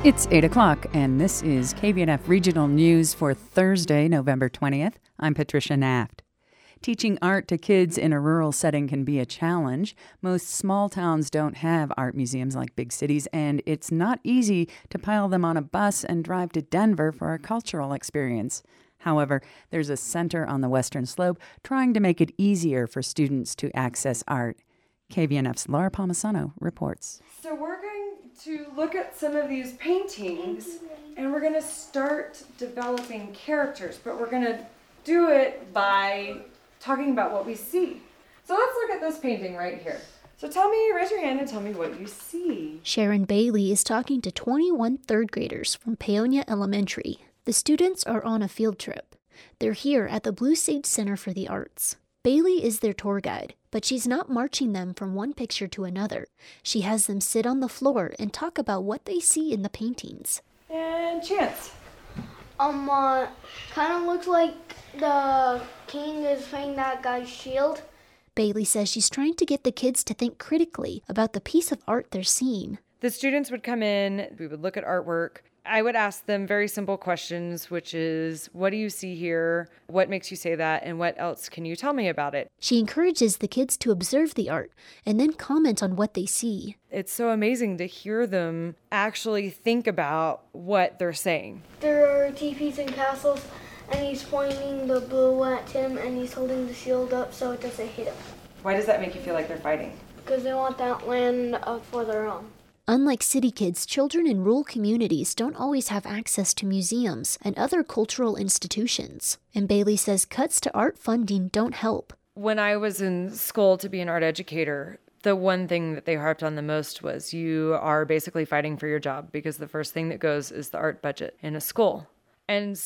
It's 8 o'clock, and this is KVNF Regional News for Thursday, November 20th. I'm Patricia Naft. Teaching art to kids in a rural setting can be a challenge. Most small towns don't have art museums like big cities, and it's not easy to pile them on a bus and drive to Denver for a cultural experience. However, there's a center on the Western Slope trying to make it easier for students to access art. KVNF's Laura Palmisano reports. So we're going to look at some of these paintings, and we're going to start developing characters, but we're going to do it by talking about what we see. So let's look at this painting right here. So raise your hand and tell me what you see. Sharon Bailey is talking to 21 third graders from Paonia Elementary. The students are on a field trip. They're here at the Blue Sage Center for the Arts. Bailey is their tour guide, but she's not marching them from one picture to another. She has them sit on the floor and talk about what they see in the paintings. And Chance. Kind of looks like the king is playing that guy's shield. Bailey says she's trying to get the kids to think critically about the piece of art they're seeing. The students would come in, we would look at artwork. I would ask them very simple questions, which is, what do you see here? What makes you say that? And what else can you tell me about it? She encourages the kids to observe the art and then comment on what they see. It's so amazing to hear them actually think about what they're saying. There are teepees and castles, and he's pointing the bow at him, and he's holding the shield up so it doesn't hit him. Why does that make you feel like they're fighting? Because they want that land for their own. Unlike city kids, children in rural communities don't always have access to museums and other cultural institutions. And Bailey says cuts to art funding don't help. When I was in school to be an art educator, the one thing that they harped on the most was you are basically fighting for your job because the first thing that goes is the art budget in a school. And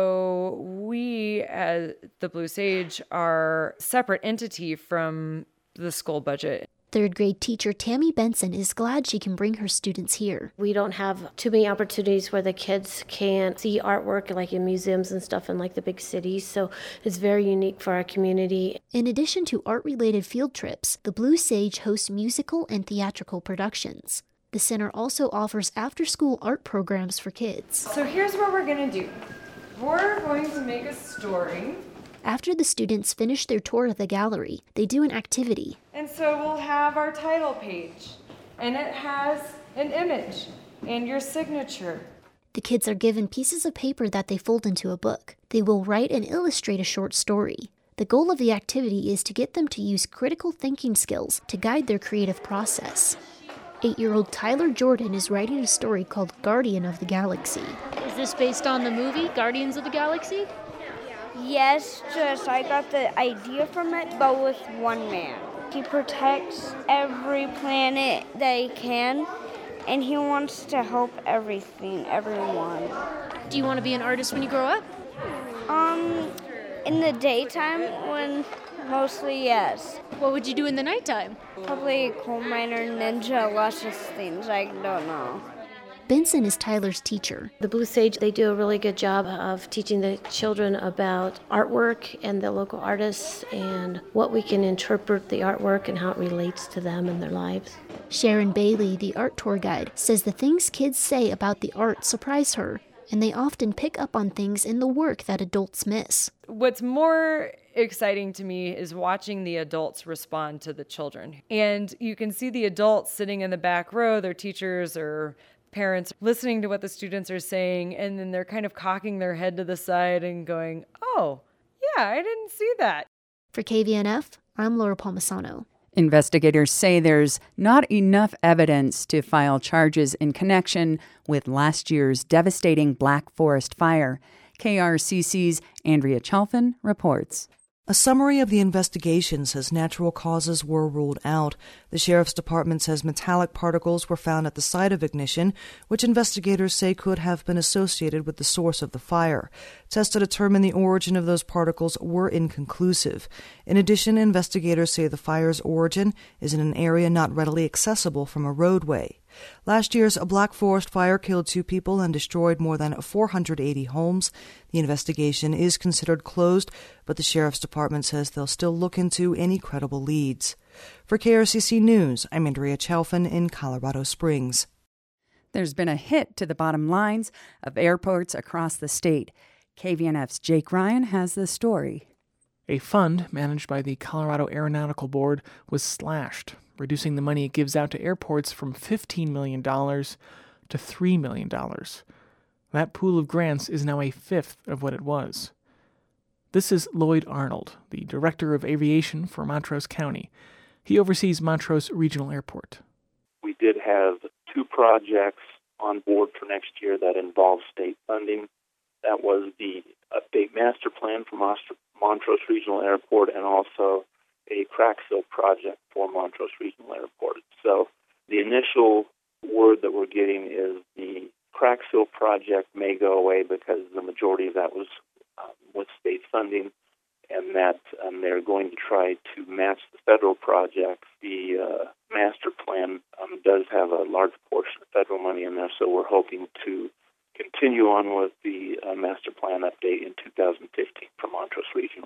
so we, as the Blue Sage, are a separate entity from the school budget. Third grade teacher Tammy Benson is glad she can bring her students here. We don't have too many opportunities where the kids can see artwork like in museums and stuff in like the big cities, so it's very unique for our community. In addition to art-related field trips, the Blue Sage hosts musical and theatrical productions. The center also offers after-school art programs for kids. So here's what we're going to do. We're going to make a story. After the students finish their tour of the gallery, they do an activity. And so we'll have our title page, and it has an image and your signature. The kids are given pieces of paper that they fold into a book. They will write and illustrate a short story. The goal of the activity is to get them to use critical thinking skills to guide their creative process. 8-year-old Tyler Jordan is writing a story called Guardian of the Galaxy. Is this based on the movie Guardians of the Galaxy? Yes, just I got the idea from it, but with one man. He protects every planet that he can, and he wants to help everyone. Do you want to be an artist when you grow up? In the daytime, mostly yes. What would you do in the nighttime? Probably coal miner, ninja, lots of things, I don't know. Benson is Tyler's teacher. The Blue Sage, they do a really good job of teaching the children about artwork and the local artists and what we can interpret the artwork and how it relates to them and their lives. Sharon Bailey, the art tour guide, says the things kids say about the art surprise her, and they often pick up on things in the work that adults miss. What's more exciting to me is watching the adults respond to the children. And you can see the adults sitting in the back row, their teachers or parents listening to what the students are saying, and then they're kind of cocking their head to the side and going, oh, yeah, I didn't see that. For KVNF, I'm Laura Palmisano. Investigators say there's not enough evidence to file charges in connection with last year's devastating Black Forest fire. KRCC's Andrea Chalfin reports. A summary of the investigation says natural causes were ruled out. The Sheriff's Department says metallic particles were found at the site of ignition, which investigators say could have been associated with the source of the fire. Tests to determine the origin of those particles were inconclusive. In addition, investigators say the fire's origin is in an area not readily accessible from a roadway. Last year's Black Forest fire killed 2 people and destroyed more than 480 homes. The investigation is considered closed, but the Sheriff's Department says they'll still look into any credible leads. For KRCC News, I'm Andrea Chalfin in Colorado Springs. There's been a hit to the bottom lines of airports across the state. KVNF's Jake Ryan has the story. A fund managed by the Colorado Aeronautical Board was slashed, reducing the money it gives out to airports from $15 million to $3 million. That pool of grants is now a fifth of what it was. This is Lloyd Arnold, the Director of Aviation for Montrose County. He oversees Montrose Regional Airport. We did have 2 projects on board for next year that involved state funding. That was the update master plan for Montrose Regional Airport and also a crack seal project for Montrose Regional Airport. So the initial word that we're getting is the crack seal project may go away because the majority of that was with state funding, and that they're going to try to match the federal projects. The master plan does have a large portion of federal money in there, so we're hoping to continue on with the master plan update in 2015 for Montrose Regional.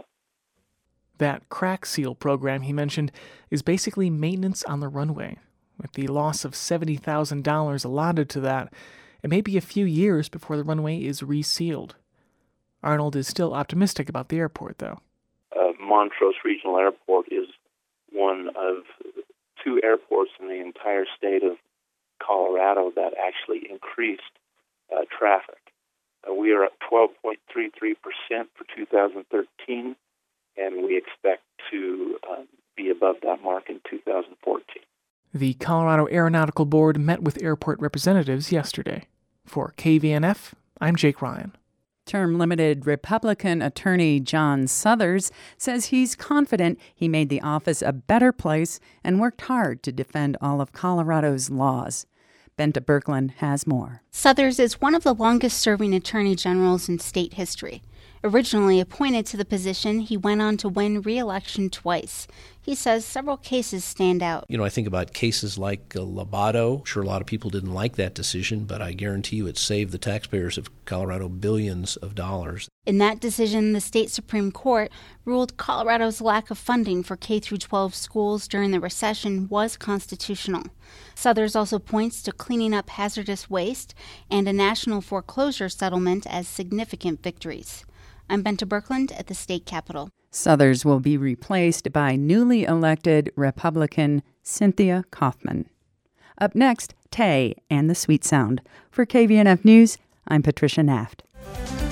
That crack seal program he mentioned is basically maintenance on the runway. With the loss of $70,000 allotted to that, it may be a few years before the runway is resealed. Arnold is still optimistic about the airport, though. Montrose Regional Airport is one of 2 airports in the entire state of Colorado that actually increased traffic. We are at 12.33% for 2013, and we expect to be above that mark in 2014. The Colorado Aeronautical Board met with airport representatives yesterday. For KVNF, I'm Jake Ryan. Term-limited Republican Attorney John Suthers says he's confident he made the office a better place and worked hard to defend all of Colorado's laws. Benta Birkeland has more. Suthers is one of the longest-serving attorney generals in state history. Originally appointed to the position, he went on to win re-election twice. He says several cases stand out. I think about cases like Lobato. Sure, a lot of people didn't like that decision, but I guarantee you it saved the taxpayers of Colorado billions of dollars. In that decision, the state Supreme Court ruled Colorado's lack of funding for K-12 schools during the recession was constitutional. Suthers also points to cleaning up hazardous waste and a national foreclosure settlement as significant victories. I'm Benta Birkeland at the state capitol. Suthers will be replaced by newly elected Republican Cynthia Kaufman. Up next, Tay and the Sweet Sound. For KVNF News, I'm Patricia Naft.